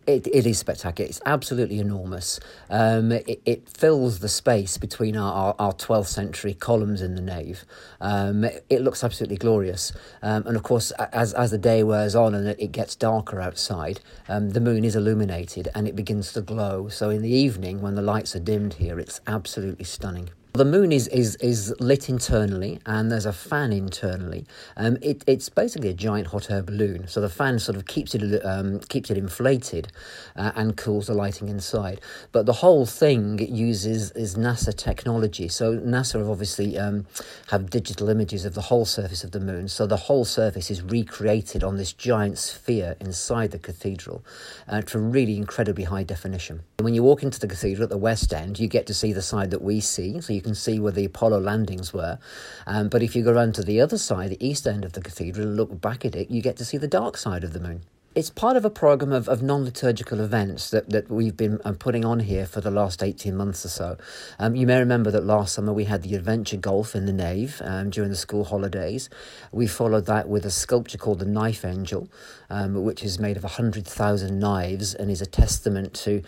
It is spectacular. It's absolutely enormous. It fills the space between our 12th century columns in the nave. It looks absolutely glorious. And of course, as the day wears on and it gets darker outside, the moon is illuminated and it begins to glow. So in the evening, when the lights are dimmed here, it's absolutely stunning. The moon is lit internally, and there's a fan internally. It's basically a giant hot air balloon, so the fan sort of keeps it inflated and cools the lighting inside. But the whole thing uses NASA technology. So NASA have obviously have digital images of the whole surface of the moon. So the whole surface is recreated on this giant sphere inside the cathedral to really incredibly high definition. When you walk into the cathedral at the west end, you get to see the side that we see. So you can see where the Apollo landings were. But if you go around to the other side, the east end of the cathedral, and look back at it, you get to see the dark side of the moon. It's part of a programme of non-liturgical events that we've been putting on here for the last 18 months or so. You may remember that last summer we had the adventure golf in the nave during the school holidays. We followed that with a sculpture called the Knife Angel, which is made of 100,000 knives and is a testament to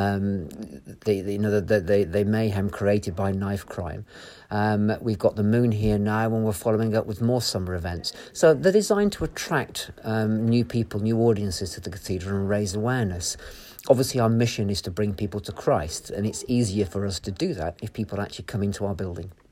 the mayhem created by knife crime. We've got the moon here now, and we're following up with more summer events. So they're designed to attract new people, new audiences to the cathedral and raise awareness. Obviously, our mission is to bring people to Christ, and it's easier for us to do that if people actually come into our building.